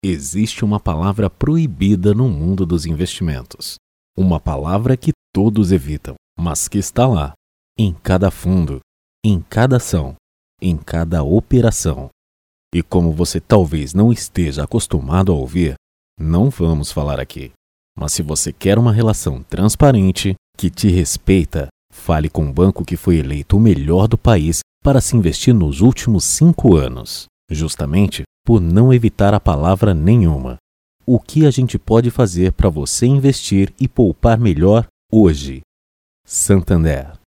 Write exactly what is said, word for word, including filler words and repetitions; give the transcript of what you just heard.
Existe uma palavra proibida no mundo dos investimentos. Uma palavra que todos evitam, mas que está lá, em cada fundo, em cada ação, em cada operação. E como você talvez não esteja acostumado a ouvir, não vamos falar aqui. Mas se você quer uma relação transparente, que te respeita, fale com um banco que foi eleito o melhor do país para se investir nos últimos cinco anos, justamente por não evitar a palavra nenhuma. O que a gente pode fazer para você investir e poupar melhor hoje? Santander.